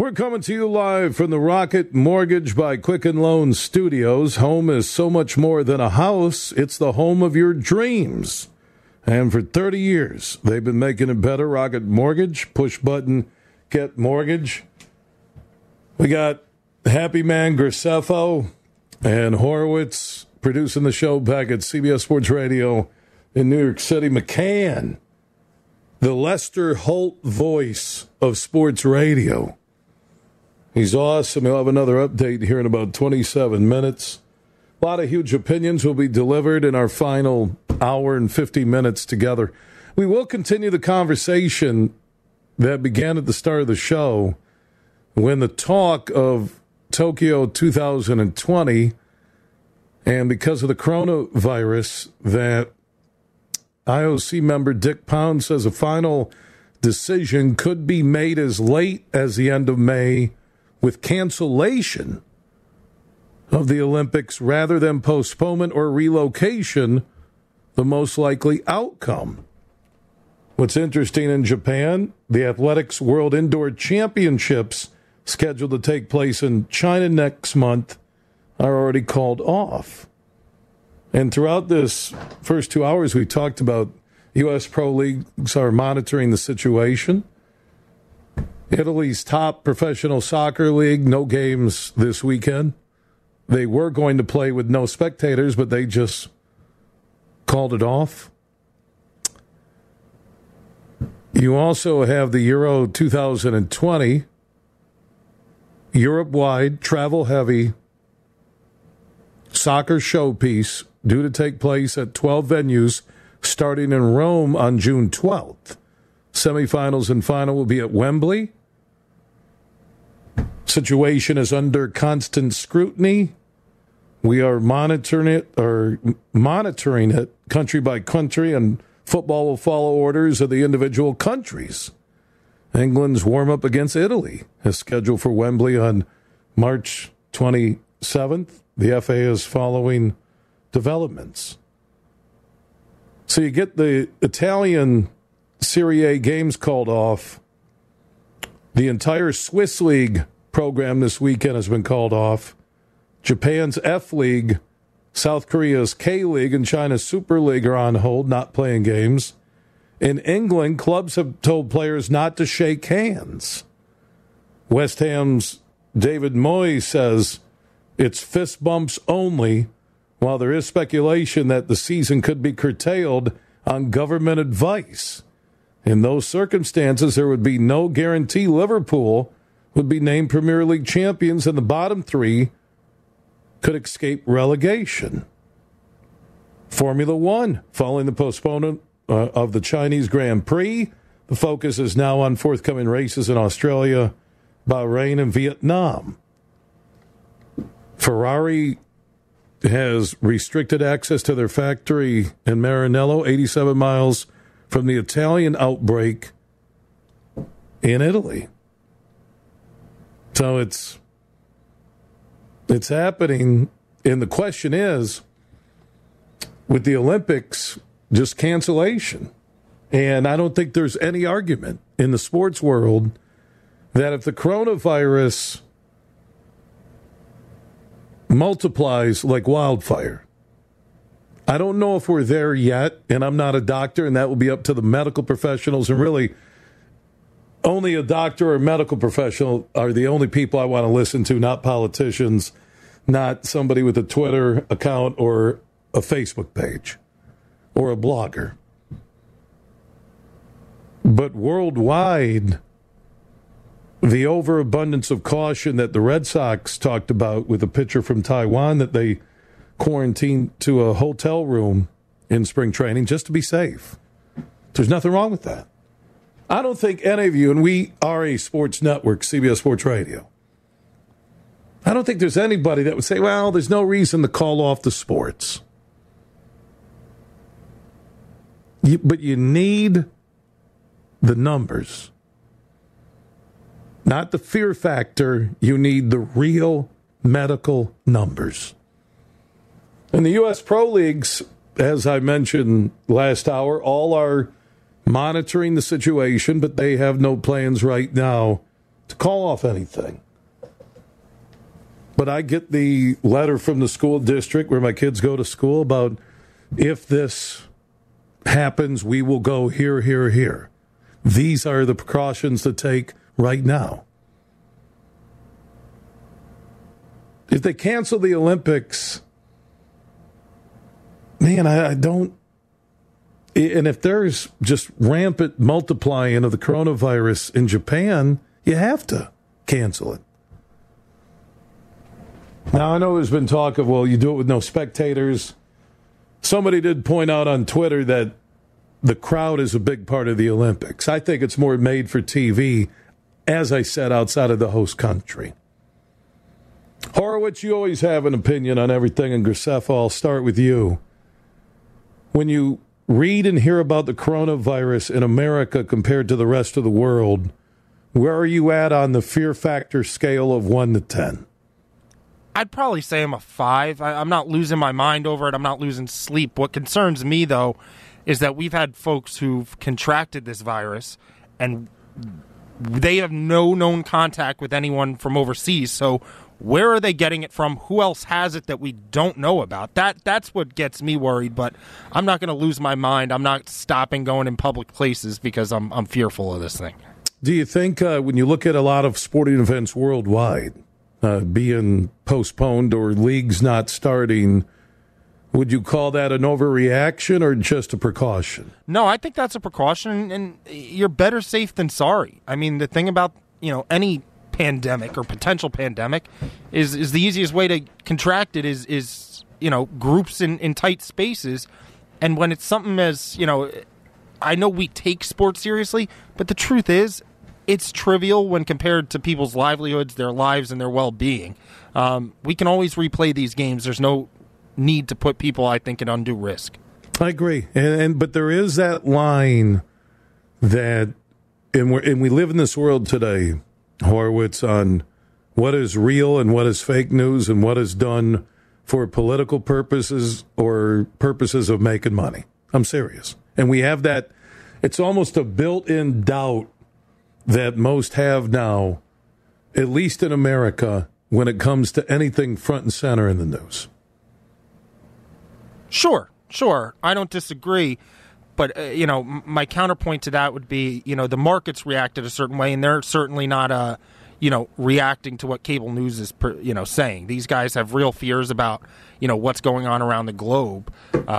We're coming to you live from the Rocket Mortgage by Quicken Loans Studios. Home is so much more than a house. It's the home of your dreams. And for 30 years, they've been making it better. Rocket Mortgage, push button, get mortgage. We got Happy Man Graceffo and Horowitz producing the show back at CBS Sports Radio in New York City. McCann, the Lester Holt voice of sports radio. He's awesome. He'll have another update here in about 27 minutes. A lot of huge opinions will be delivered in our final hour and 50 minutes together. We will continue the conversation that began at the start of the show when the talk of Tokyo 2020 and because of the coronavirus that IOC member Dick Pound says a final decision could be made as late as the end of May with cancellation of the Olympics rather than postponement or relocation, the most likely outcome. What's interesting in Japan, the Athletics World Indoor Championships scheduled to take place in China next month are already called off. And throughout this first 2 hours, we talked about U.S. pro leagues are monitoring the situation. Italy's top professional soccer league, no games this weekend. They were going to play with no spectators, but they just called it off. You also have the Euro 2020, Europe-wide, travel-heavy soccer showpiece due to take place at 12 venues starting in Rome on June 12th. Semifinals and final will be at Wembley. Situation is under constant scrutiny. We are monitoring it country by country, and football will follow orders of the individual countries. England's warm-up against Italy is scheduled for Wembley on March 27th. The FA is following developments. So you get the Italian Serie A games called off. The entire Swiss League program this weekend has been called off. Japan's F League, South Korea's K League, and China's Super League are on hold, not playing games. In England, clubs have told players not to shake hands. West Ham's David Moyes says it's fist bumps only, while there is speculation that the season could be curtailed on government advice. In those circumstances, there would be no guarantee Liverpool would be named Premier League champions, and the bottom three could escape relegation. Formula One, following the postponement of the Chinese Grand Prix, the focus is now on forthcoming races in Australia, Bahrain, and Vietnam. Ferrari has restricted access to their factory in Maranello, 87 miles from the Italian outbreak in Italy. So it's happening, and the question is, with the Olympics, just cancellation. And I don't think there's any argument in the sports world that if the coronavirus multiplies like wildfire, I don't know if we're there yet, and I'm not a doctor, and that will be up to the medical professionals, and really only a doctor or a medical professional are the only people I want to listen to, not politicians, not somebody with a Twitter account or a Facebook page or a blogger. But worldwide, the overabundance of caution that the Red Sox talked about with a pitcher from Taiwan that they quarantined to a hotel room in spring training just to be safe. There's nothing wrong with that. I don't think any of you, and we are a sports network, CBS Sports Radio, I don't think there's anybody that would say, well, there's no reason to call off the sports. But you need the numbers. Not the fear factor. You need the real medical numbers. And the U.S. Pro Leagues, as I mentioned last hour, all are monitoring the situation, but they have no plans right now to call off anything. But I get the letter from the school district where my kids go to school about if this happens, we will go here, here, here. These are the precautions to take right now. If they cancel the Olympics, man, I don't. And if there's just rampant multiplying of the coronavirus in Japan, you have to cancel it. Now, I know there's been talk of, well, you do it with no spectators. Somebody did point out on Twitter that the crowd is a big part of the Olympics. I think it's more made for TV, as I said, outside of the host country. Horowitz, you always have an opinion on everything, and Graceffa, I'll start with you. When you read and hear about the coronavirus in America compared to the rest of the world, where are you at on the fear factor scale of 1 to 10? I'd probably say I'm a 5. I'm not losing my mind over it. I'm not losing sleep. What concerns me, though, is that we've had folks who've contracted this virus, and they have no known contact with anyone from overseas. So where are they getting it from? Who else has it that we don't know about? That's what gets me worried, but I'm not going to lose my mind. I'm not stopping going in public places because I'm fearful of this thing. Do you think when you look at a lot of sporting events worldwide, being postponed or leagues not starting, would you call that an overreaction or just a precaution? No, I think that's a precaution, and you're better safe than sorry. I mean, the thing about, any pandemic or potential pandemic is the easiest way to contract it is groups in tight spaces. And when it's something as, I know we take sports seriously, but the truth is, it's trivial when compared to people's livelihoods, their lives, and their well-being. We can always replay these games. There's no need to put people, I think, at undue risk. I agree. But there is that line that, and we live in this world today, Horowitz, on what is real and what is fake news and what is done for political purposes or purposes of making money. I'm serious. And we have that, it's almost a built-in doubt that most have now, at least in America, when it comes to anything front and center in the news. Sure. I don't disagree. But, my counterpoint to that would be, the markets reacted a certain way, and they're certainly not, reacting to what cable news is, saying. These guys have real fears about, what's going on around the globe.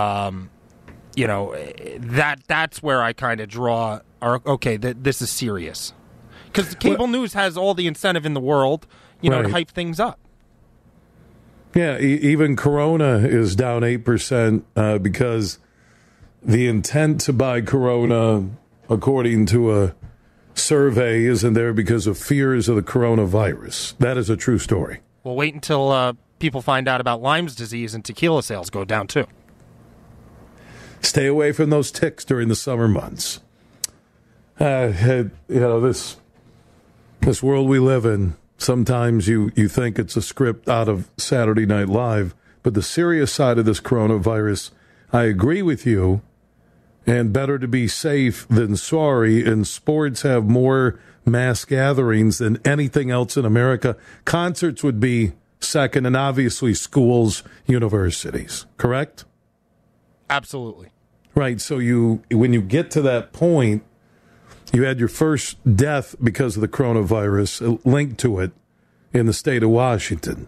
That's where I kind of draw, this is serious. Because cable news has all the incentive in the world, right, to hype things up. Yeah, even Corona is down 8% because the intent to buy Corona, according to a survey, isn't there because of fears of the coronavirus. That is a true story. Well, wait until people find out about Lyme's disease and tequila sales go down, too. Stay away from those ticks during the summer months. This world we live in, sometimes you think it's a script out of Saturday Night Live, but the serious side of this coronavirus, I agree with you, and better to be safe than sorry, and sports have more mass gatherings than anything else in America. Concerts would be second, and obviously schools, universities, correct? Absolutely. Right, so when you get to that point, you had your first death because of the coronavirus linked to it in the state of Washington.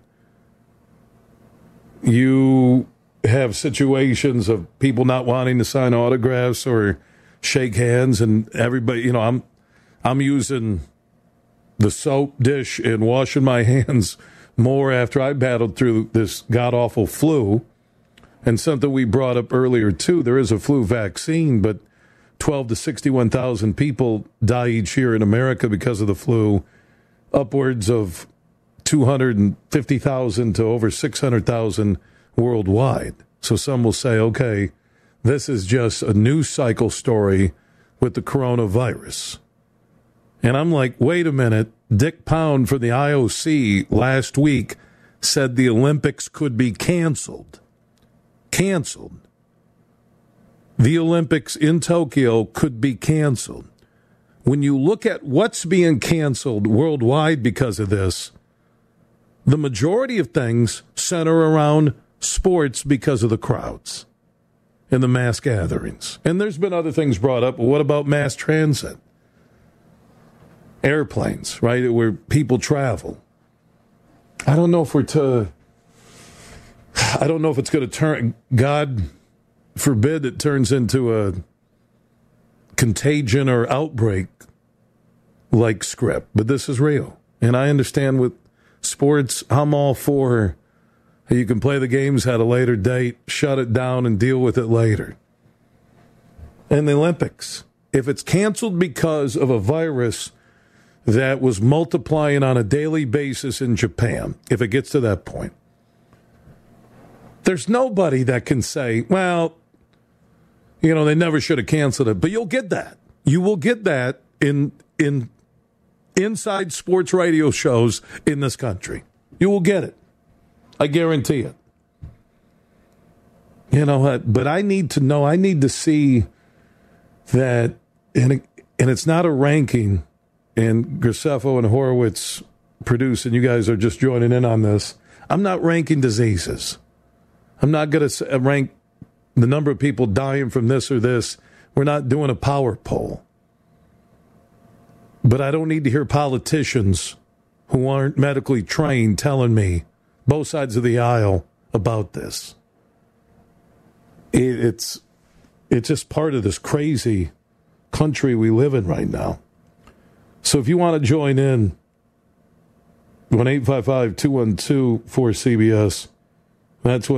You have situations of people not wanting to sign autographs or shake hands, and everybody, I'm using the soap dish and washing my hands more after I battled through this god-awful flu. And something we brought up earlier, too, there is a flu vaccine, but 12 to 61,000 people die each year in America because of the flu, upwards of 250,000 to over 600,000 worldwide. So some will say, okay, this is just a news cycle story with the coronavirus. And I'm like, wait a minute. Dick Pound for the IOC last week said the Olympics could be canceled. Canceled. The Olympics in Tokyo could be canceled. when you look at what's being canceled worldwide because of this, the majority of things center around sports because of the crowds and the mass gatherings. And there's been other things brought up. What about mass transit? Airplanes, right, where people travel. I don't know if it's going to turn, God forbid it turns into a contagion or outbreak like script, but this is real. And I understand with sports, I'm all for you can play the games at a later date, shut it down, and deal with it later. And the Olympics, if it's canceled because of a virus that was multiplying on a daily basis in Japan, if it gets to that point, there's nobody that can say, well, they never should have canceled it. But you'll get that. You will get that in inside sports radio shows in this country. You will get it. I guarantee it. But I need to know, I need to see that, and it's not a ranking, and Graceffo and Horowitz produce, and you guys are just joining in on this. I'm not ranking diseases. I'm not going to rank the number of people dying from this or this. We're not doing a power poll. But I don't need to hear politicians who aren't medically trained telling me both sides of the aisle about this. It's just part of this crazy country we live in right now. So if you want to join in, 1-855-212-4CBS. That's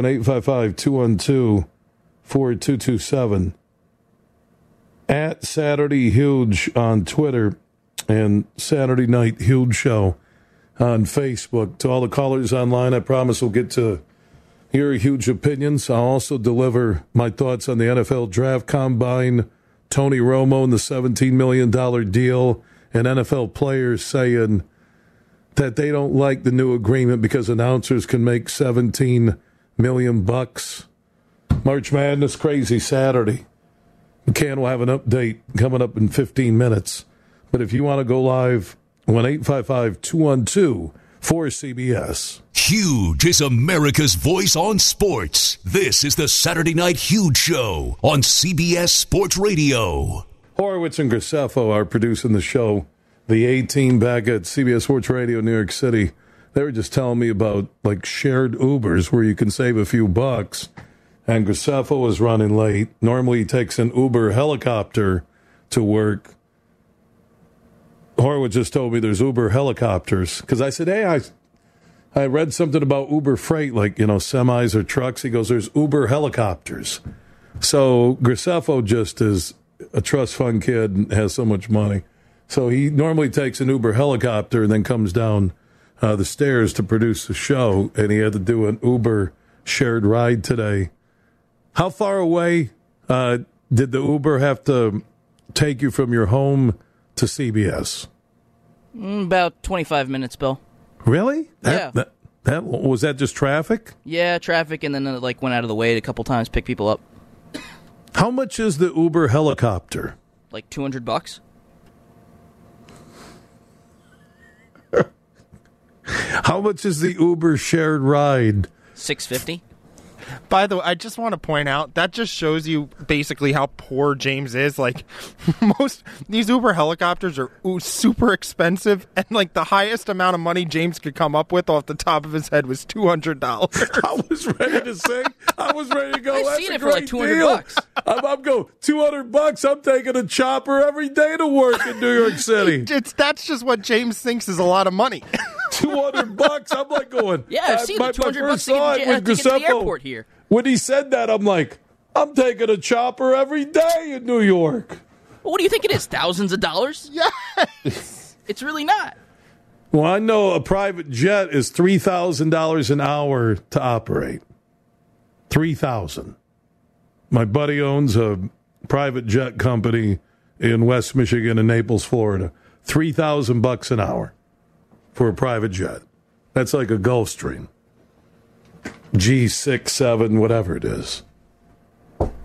1-855-212-4227. At Saturday Huge on Twitter and Saturday Night Huge Show on Facebook. To all the callers online, I promise we'll get to hear huge opinions. I'll also deliver my thoughts on the NFL Draft Combine, Tony Romo and the $17 million deal, and NFL players saying that they don't like the new agreement because announcers can make $17 million. March Madness crazy Saturday. McCann will have an update coming up in 15 minutes. But if you want to go live, 1-855-212-4CBS. Huge is America's voice on sports. This is the Saturday Night Huge Show on CBS Sports Radio. Horowitz and Graceffo are producing the show. The A-team back at CBS Sports Radio, New York City. They were just telling me about like shared Ubers where you can save a few bucks. And Graceffo was running late. Normally he takes an Uber helicopter to work. Horowitz just told me there's Uber helicopters. Because I said, hey, I read something about Uber Freight, like, semis or trucks. He goes, there's Uber helicopters. So Graceffo just is a trust fund kid and has so much money. So he normally takes an Uber helicopter and then comes down the stairs to produce the show. And he had to do an Uber shared ride today. How far away did the Uber have to take you from your home to CBS? About 25 minutes, Bill. Really? Yeah. That was that just traffic? Yeah, traffic, and then it went out of the way a couple times, pick people up. How much is the Uber helicopter? Like $200. How much is the Uber shared ride? $650. By the way, I just want to point out that just shows you basically how poor James is. Like, most these Uber helicopters are super expensive, and like the highest amount of money James could come up with off the top of his head was $200. I was ready to sing. I was ready to go. I've That's seen a it for like great $200. deal. I'm going $200. I'm taking a chopper every day to work in New York City. That's just what James thinks is a lot of money. $200. I'm like going. Yeah, I've seen the $200 to get to the airport here. When he said that, I'm like, I'm taking a chopper every day in New York. Well, what do you think it is? Thousands of dollars? Yes. It's really not. Well, I know a private jet is $3,000 an hour to operate. $3,000. My buddy owns a private jet company in West Michigan and Naples, Florida. $3,000 an hour for a private jet. That's like a Gulfstream. G6, 7, whatever it is.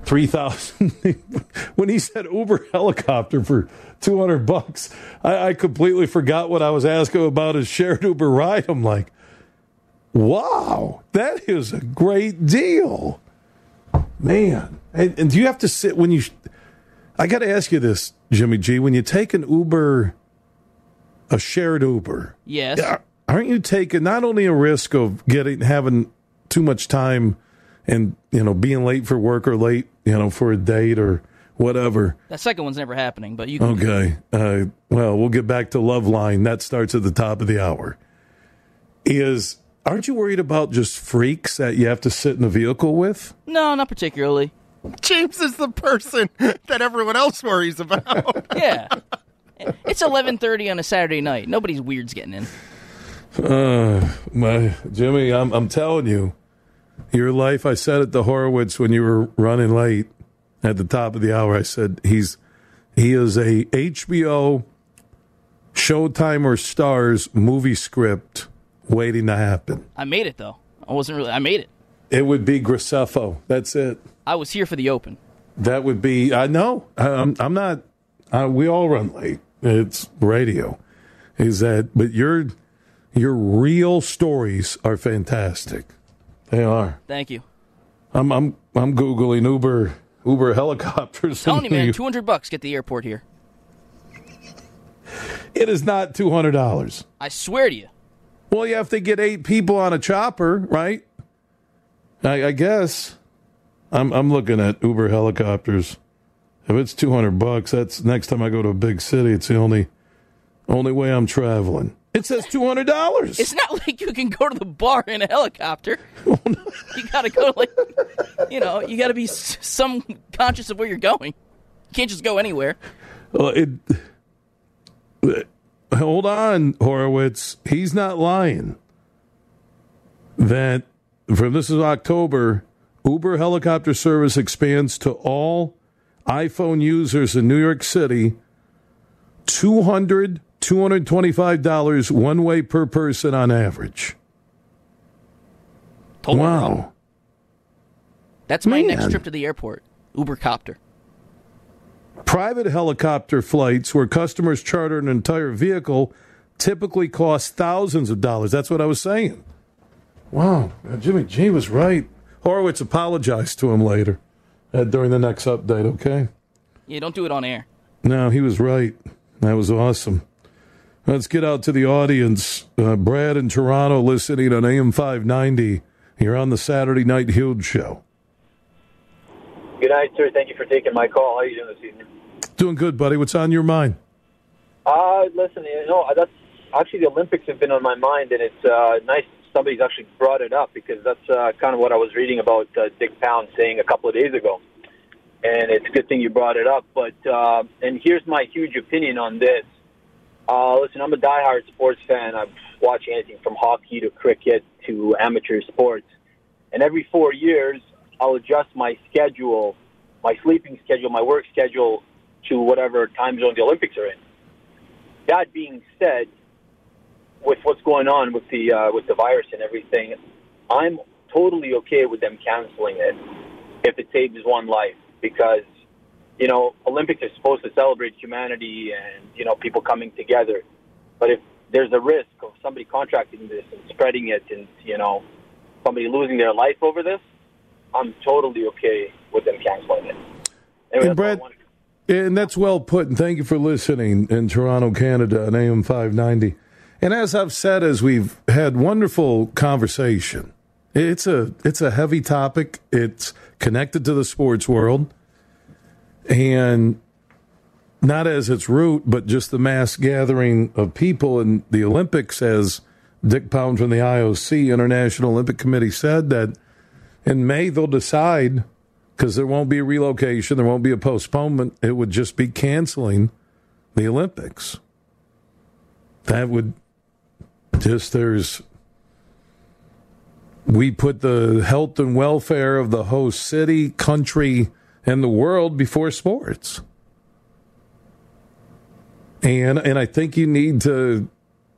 $3,000. When he said Uber helicopter for $200, I completely forgot what I was asking about his shared Uber ride. I'm like, wow, that is a great deal. Man. And do you have to sit when you... I got to ask you this, Jimmy G. When you take an Uber, a shared Uber... Yes. Aren't you taking not only a risk of having too much time and, being late for work or late, for a date or whatever? That second one's never happening, but you can... Okay. Well, we'll get back to Loveline. That starts at the top of the hour. Aren't you worried about just freaks that you have to sit in a vehicle with? No, not particularly. James is the person that everyone else worries about. Yeah. It's 11:30 on a Saturday night. Nobody's weird's getting in. Jimmy, I'm telling you, your life, I said it to Horowitz when you were running late at the top of the hour. I said he is a HBO, Showtime, or Stars movie script waiting to happen. I made it, though. I made it. It would be Graceffo. That's it. I was here for the open. That would be, I know. I'm not, we all run late. It's radio. But your real stories are fantastic. They are. Thank you. I'm Googling Uber helicopters. Telling you, man, $200 get the airport here. It is not $200. I swear to you. Well, you have to get 8 people on a chopper, right? I guess. I'm looking at Uber helicopters. If it's $200, that's next time I go to a big city. It's the only way I'm traveling. It says $200. It's not like you can go to the bar in a helicopter. Oh, no. You got to go you got to be some conscious of where you're going. You can't just go anywhere. Hold on, Horowitz. He's not lying. This is October, Uber helicopter service expands to all iPhone users in New York City. $225 one way per person on average. Totally wow. Wrong. That's my next trip to the airport. Ubercopter. Private helicopter flights where customers charter an entire vehicle typically cost thousands of dollars. That's what I was saying. Wow. Jimmy G was right. Horowitz apologized to him later during the next update, okay? Yeah, don't do it on air. No, he was right. That was awesome. Let's get out to the audience. Brad in Toronto listening on AM 590. You're on the Saturday Night Huge Show. Good night, sir. Thank you for taking my call. How are you doing this evening? Doing good, buddy. What's on your mind? Listen, that's actually the Olympics have been on my mind, and it's nice somebody's actually brought it up because that's kind of what I was reading about Dick Pound saying a couple of days ago. And it's a good thing you brought it up. But and here's my huge opinion on this. Listen, I'm a diehard sports fan. I watch anything from hockey to cricket to amateur sports. And every 4 years, I'll adjust my schedule, my sleeping schedule, my work schedule to whatever time zone the Olympics are in. That being said, with what's going on with the virus and everything, I'm totally okay with them canceling it if it saves one life because, Olympics are supposed to celebrate humanity and, people coming together. But if there's a risk of somebody contracting this and spreading it and, somebody losing their life over this, I'm totally okay with them canceling it. Anyway, and Brad, and that's well put, and thank you for listening in Toronto, Canada on AM 590. And as I've said, as we've had wonderful conversation, it's a heavy topic. It's connected to the sports world, and not as its root, but just the mass gathering of people in the Olympics, as Dick Pound from the IOC, International Olympic Committee, said that in May they'll decide, because there won't be a relocation, there won't be a postponement, it would just be canceling the Olympics. That would we put the health and welfare of the host city, country, and the world before sports. And I think you need to,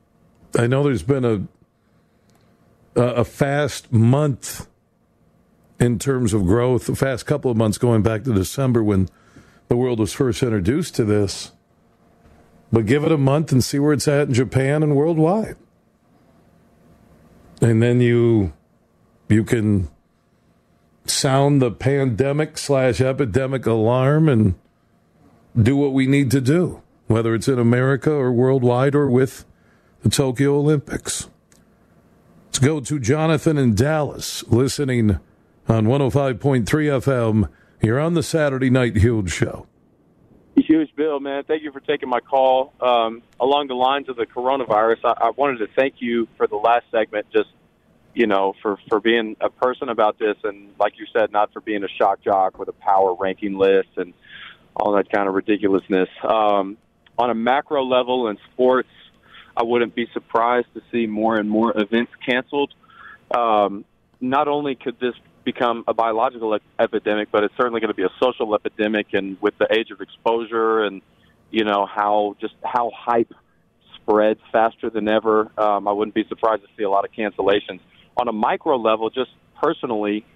I know there's been a fast month in terms of growth. The past couple of months going back to December when the world was first introduced to this. But give it a month and see where it's at in Japan and worldwide. And then you can sound the pandemic/epidemic alarm and do what we need to do, whether it's in America or worldwide or with the Tokyo Olympics. Let's go to Jonathan in Dallas, listening on 105.3 FM. You're on the Saturday Night Huge Show. Huge, Bill, man. Thank you for taking my call. Along the lines of the coronavirus, I wanted to thank you for the last segment, just, for being a person about this, and like you said, not for being a shock jock with a power ranking list and all that kind of ridiculousness. On a macro level in sports, I wouldn't be surprised to see more and more events canceled. Not only could this become a biological epidemic, but it's certainly going to be a social epidemic. And with the age of exposure and, how hype spreads faster than ever, I wouldn't be surprised to see a lot of cancellations. On a micro level, just personally,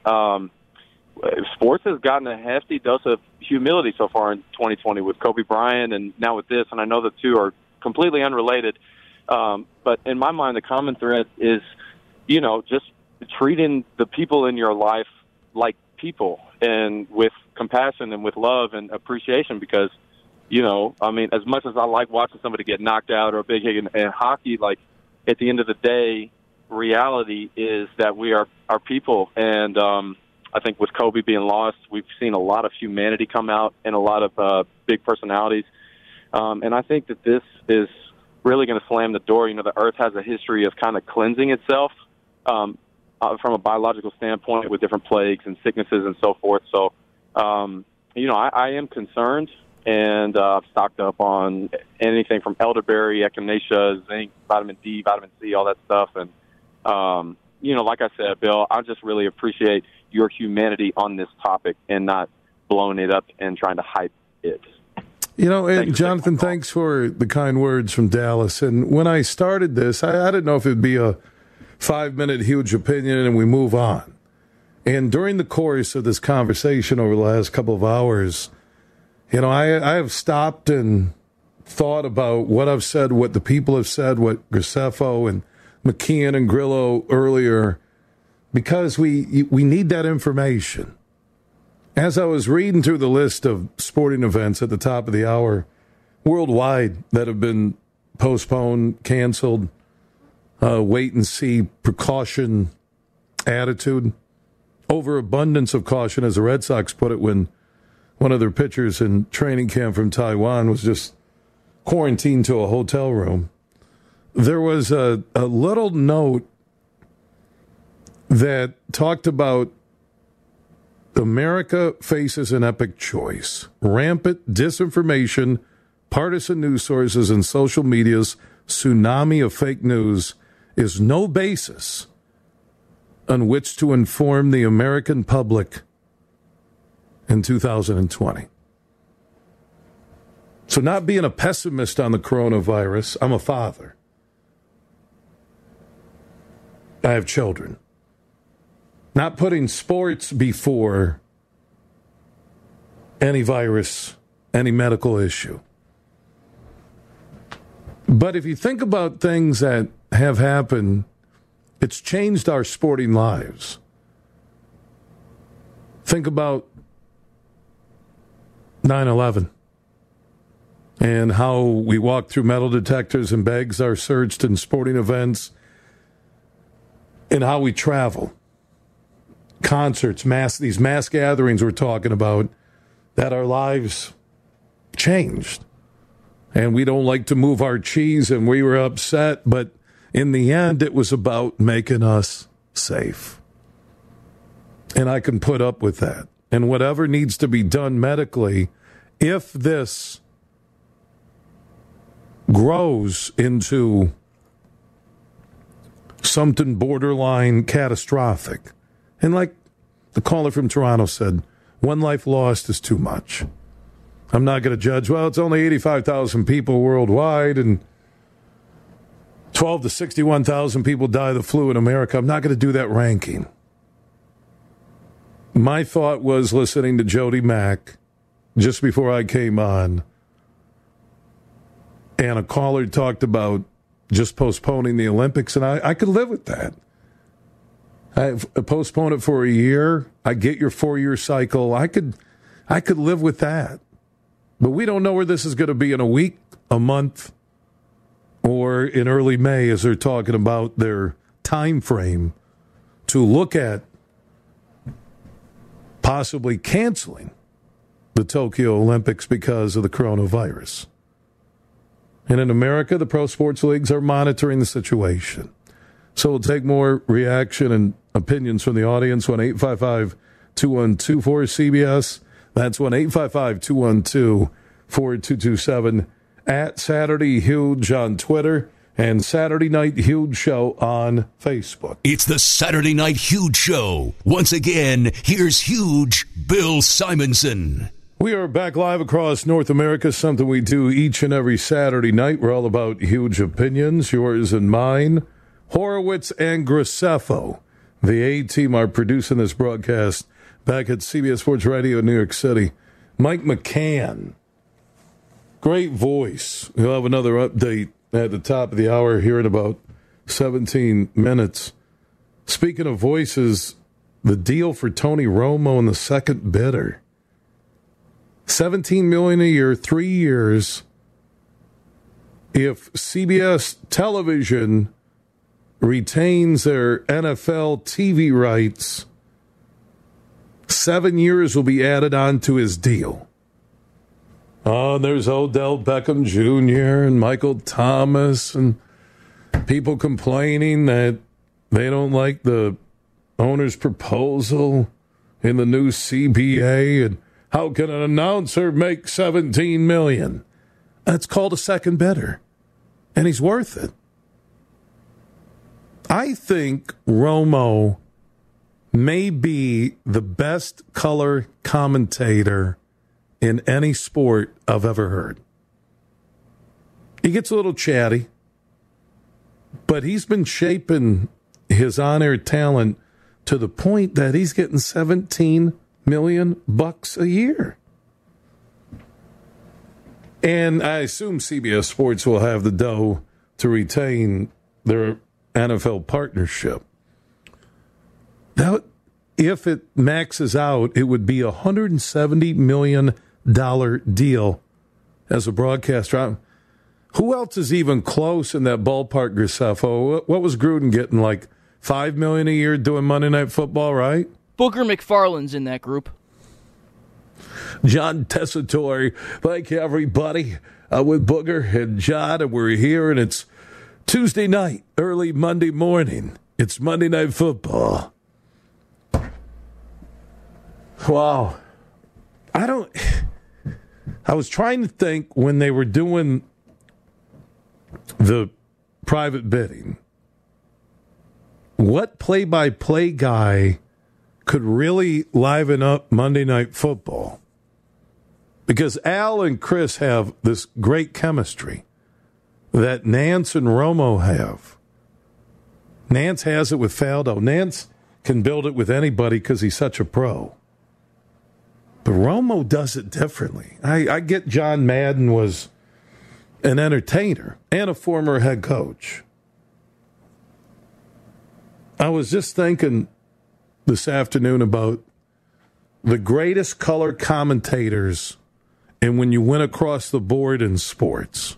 sports has gotten a hefty dose of humility so far in 2020 with Kobe Bryant and now with this. And I know the two are completely unrelated. But in my mind, the common thread is, just treating the people in your life like people and with compassion and with love and appreciation because, as much as I like watching somebody get knocked out or a big hit in hockey, like at the end of the day, reality is that we are people. And I think with Kobe being lost, we've seen a lot of humanity come out and a lot of big personalities. And I think that this is really going to slam the door. The Earth has a history of kind of cleansing itself from a biological standpoint with different plagues and sicknesses and so forth. So, I am concerned and stocked up on anything from elderberry, echinacea, zinc, vitamin D, vitamin C, all that stuff. And, like I said, Bill, I just really appreciate your humanity on this topic and not blowing it up and trying to hype it. Jonathan, thanks for the kind words from Dallas. And when I started this, I didn't know if it'd be a 5-minute huge opinion and we move on. And during the course of this conversation over the last couple of hours, I have stopped and thought about what I've said, what the people have said, what Graceffo and McKeon and Grillo earlier, because we need that information. As I was reading through the list of sporting events at the top of the hour worldwide that have been postponed, canceled, wait and see, precaution attitude, overabundance of caution, as the Red Sox put it when one of their pitchers in training camp from Taiwan was just quarantined to a hotel room. There was a little note that talked about America faces an epic choice. Rampant disinformation, partisan news sources, and social media's tsunami of fake news is no basis on which to inform the American public in 2020. So not being a pessimist on the coronavirus, I'm a father. I have children. Not putting sports before any virus, any medical issue. But if you think about things that have happened, it's changed our sporting lives. Think about 9/11 and how we walked through metal detectors and bags are searched in sporting events, and how we travel. Concerts, these mass gatherings we're talking about, that our lives changed. And we don't like to move our cheese, and we were upset, but in the end, it was about making us safe. And I can put up with that. And whatever needs to be done medically, if this grows into something borderline catastrophic, and like the caller from Toronto said, one life lost is too much. I'm not going to judge, well, it's only 85,000 people worldwide and 12 to 61,000 people die of the flu in America. I'm not going to do that ranking. My thought was listening to Jody Mack just before I came on, and a caller talked about just postponing the Olympics, and I could live with that. I postpone it for a year. I get your 4-year cycle. I could live with that. But we don't know where this is going to be in a week, a month, or in early May, as they're talking about their time frame to look at possibly canceling the Tokyo Olympics because of the coronavirus. And in America, the pro sports leagues are monitoring the situation. So we'll take more reaction and opinions from the audience. 1-855-212-4CBS. That's 1-855-212-4227. At Saturday Huge on Twitter and Saturday Night Huge Show on Facebook. It's the Saturday Night Huge Show. Once again, here's Huge Bill Simonson. We are back live across North America, something we do each and every Saturday night. We're all about huge opinions, yours and mine. Horowitz and Graceffo, the A-team, are producing this broadcast back at CBS Sports Radio in New York City. Mike McCann, great voice. We'll have another update at the top of the hour here in about 17 minutes. Speaking of voices, the deal for Tony Romo and the second bidder. $17 million a year, 3 years. If CBS television retains their NFL TV rights, 7 years will be added on to his deal. Oh, there's Odell Beckham Jr. and Michael Thomas and people complaining that they don't like the owner's proposal in the new CBA, and how can an announcer make $17 million? That's called a second bidder, and he's worth it. I think Romo may be the best color commentator in any sport I've ever heard. He gets a little chatty, but he's been shaping his on-air talent to the point that he's getting $17 million a year. And I assume CBS Sports will have the dough to retain their NFL partnership. Now, if it maxes out, it would be a $170 million deal as a broadcaster. Who else is even close in that ballpark, Graceffo? What was Gruden getting, like $5 million a year doing Monday Night Football, right? Booger McFarland's in that group. John Tessitore, thank you, everybody. With Booger and John, and we're here, and it's Tuesday night, early Monday morning. It's Monday Night Football. Wow. I was trying to think when they were doing the private bidding, what play-by-play guy could really liven up Monday Night Football? Because Al and Chris have this great chemistry that Nance and Romo have. Nance has it with Faldo. Nance can build it with anybody because he's such a pro. But Romo does it differently. I get John Madden was an entertainer and a former head coach. I was just thinking this afternoon about the greatest color commentators and when you went across the board in sports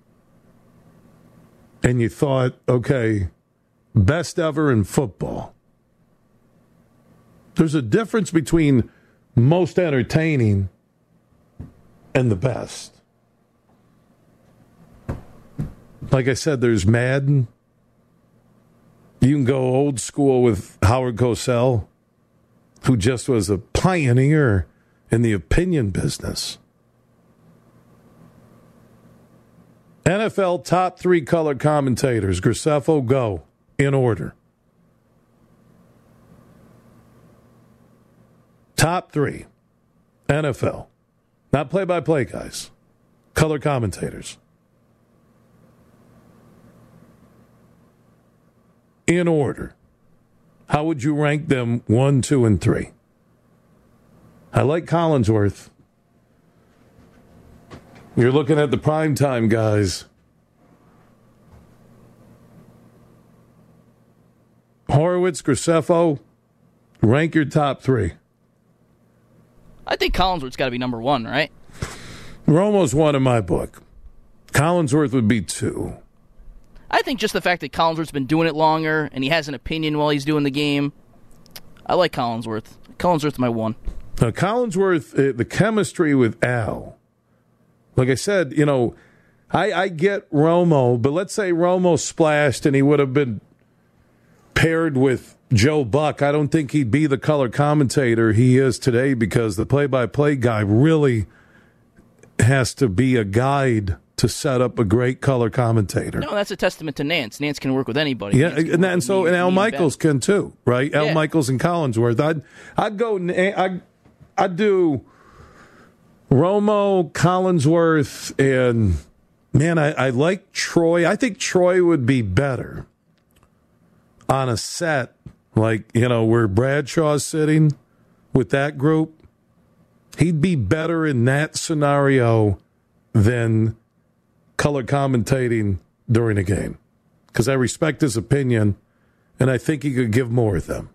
and you thought, okay, best ever in football. There's a difference between most entertaining and the best. Like I said, there's Madden. You can go old school with Howard Cosell, who just was a pioneer in the opinion business. NFL top 3 color commentators. Graceffo, go in order. Top 3 NFL. Not play-by-play guys. Color commentators. In order. How would you rank them 1, 2, and 3? I like Collinsworth. You're looking at the primetime guys. Horowitz, Graceffo, rank your top three. I think Collinsworth's got to be number one, right? Romo's one in my book. Collinsworth would be two. I think just the fact that Collinsworth's been doing it longer and he has an opinion while he's doing the game. I like Collinsworth. Collinsworth's my one. Now, Collinsworth, the chemistry with Al. Like I said, I get Romo, but let's say Romo splashed and he would have been paired with Joe Buck. I don't think he'd be the color commentator he is today because the play-by-play guy really has to be a guide to set up a great color commentator. No, that's a testament to Nance. Nance can work with anybody. Yeah, and Al Michaels can too, right? Yeah. Al Michaels and Collinsworth. I'd do Romo, Collinsworth, and man, I like Troy. I think Troy would be better on a set like, where Bradshaw's sitting with that group. He'd be better in that scenario than color commentating during a game because I respect his opinion, and I think he could give more of them.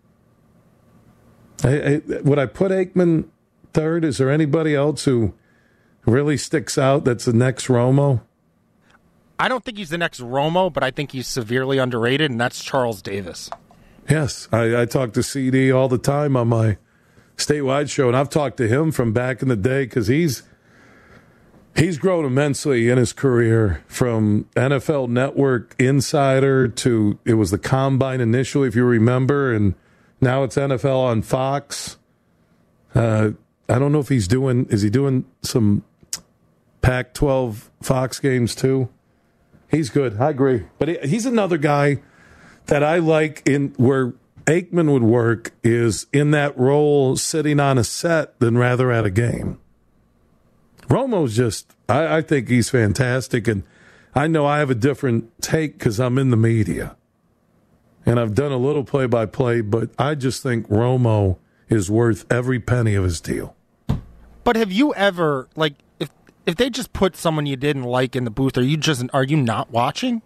Would I put Aikman third? Is there anybody else who really sticks out that's the next Romo? I don't think he's the next Romo, but I think he's severely underrated, and that's Charles Davis. Yes, I talk to CD all the time on my statewide show, and I've talked to him from back in the day because he's grown immensely in his career from NFL Network insider to it was the Combine initially, if you remember, and now it's NFL on Fox. I don't know if is he doing some Pac-12 Fox games too? He's good. I agree. But he's another guy that I like in where Aikman would work is in that role sitting on a set than rather at a game. Romo's just, I think he's fantastic. And I know I have a different take because I'm in the media. And I've done a little play-by-play, but I just think Romo is worth every penny of his deal. But have you ever, if they just put someone you didn't like in the booth, are you not watching?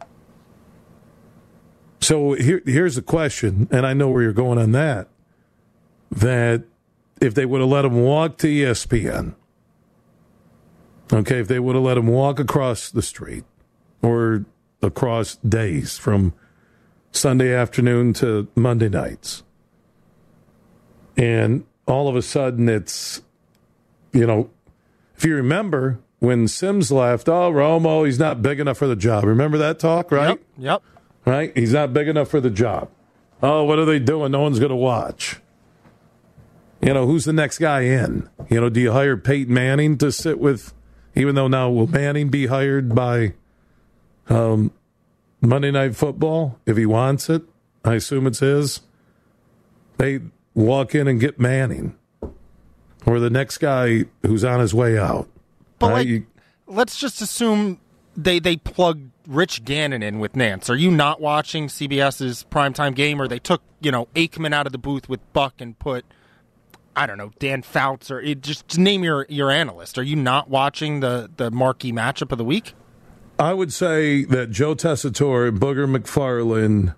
So here's the question, and I know where you're going on that. That if they would have let him walk to ESPN, okay, if they would have let him walk across the street or across days from Sunday afternoon to Monday nights, and all of a sudden it's, if you remember when Sims left, Romo, he's not big enough for the job. Remember that talk, right? Yep. Right? He's not big enough for the job. Oh, what are they doing? No one's going to watch. Who's the next guy in? Do you hire Peyton Manning to sit with, even though now will Manning be hired by Monday Night Football if he wants it? I assume it's his. They walk in and get Manning. Or the next guy who's on his way out. But let's just assume they plugged Rich Gannon in with Nance. Are you not watching CBS's primetime game, or they took Aikman out of the booth with Buck and put, I don't know, Dan Fouts, or just name your analyst? Are you not watching the marquee matchup of the week? I would say that Joe Tessitore and Booger McFarland,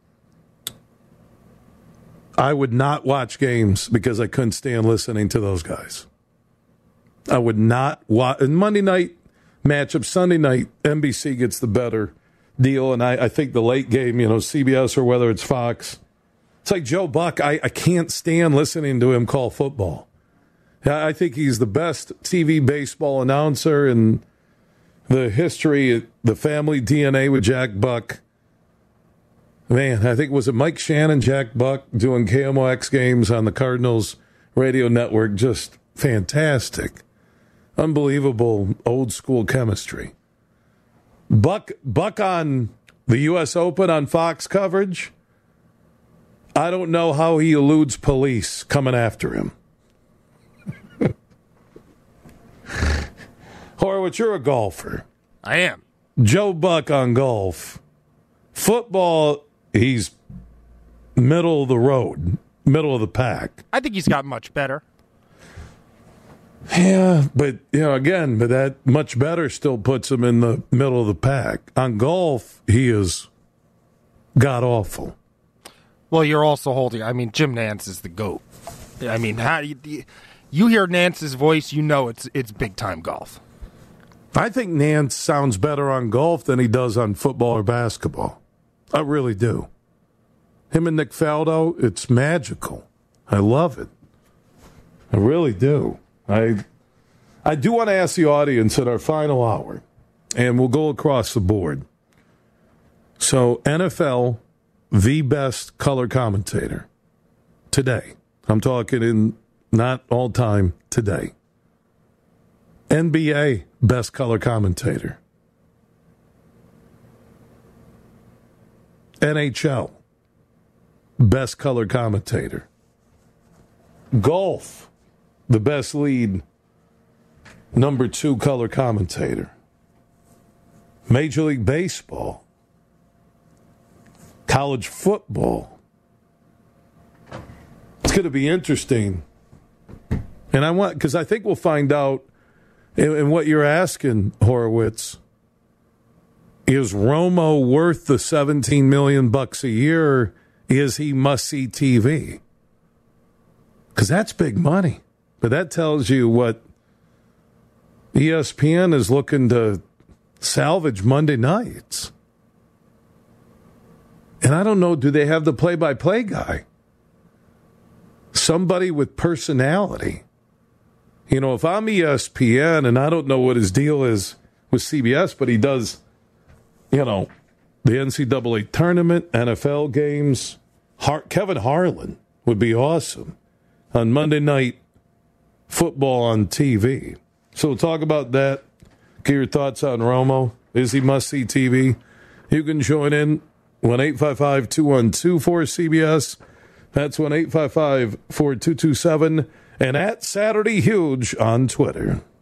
I would not watch games because I couldn't stand listening to those guys. I would not watch. And Monday night matchup, Sunday night, NBC gets the better deal. And I think the late game, CBS or whether it's Fox, it's like Joe Buck. I can't stand listening to him call football. I think he's the best TV baseball announcer in the history, the family DNA with Jack Buck. Man, I think, was it Mike Shannon, Jack Buck, doing KMOX games on the Cardinals radio network? Just fantastic. Unbelievable old-school chemistry. Buck on the U.S. Open on Fox coverage, I don't know how he eludes police coming after him. Horowitz, you're a golfer. I am. Joe Buck on golf. Football, he's middle of the road, middle of the pack. I think he's got much better. Yeah, but again, but that much better still puts him in the middle of the pack. On golf, he is god awful. Well, you're also holding. I mean, Jim Nantz is the GOAT. I mean, how you hear Nantz's voice, it's big time golf. I think Nantz sounds better on golf than he does on football or basketball. I really do. Him and Nick Faldo, it's magical. I love it. I really do. I do want to ask the audience in our final hour, and we'll go across the board. So, NFL, the best color commentator today. I'm talking in not all time, today. NBA, best color commentator. NHL, best color commentator. Golf, the best lead, number 2 color commentator. Major League Baseball, college football. It's going to be interesting. And because I think we'll find out, and what you're asking, Horowitz, is Romo worth the $17 million a year? Is he must-see TV? Because that's big money. But that tells you what ESPN is looking to salvage Monday nights. And I don't know, do they have the play-by-play guy? Somebody with personality. If I'm ESPN, and I don't know what his deal is with CBS, but he does, the NCAA tournament, NFL games. Kevin Harlan would be awesome on Monday Night Football on TV. So we'll talk about that. Get your thoughts on Romo. Is he must-see TV? You can join in 1-855-212-4CBS. That's 1-855-4227. And at Saturday Huge on Twitter.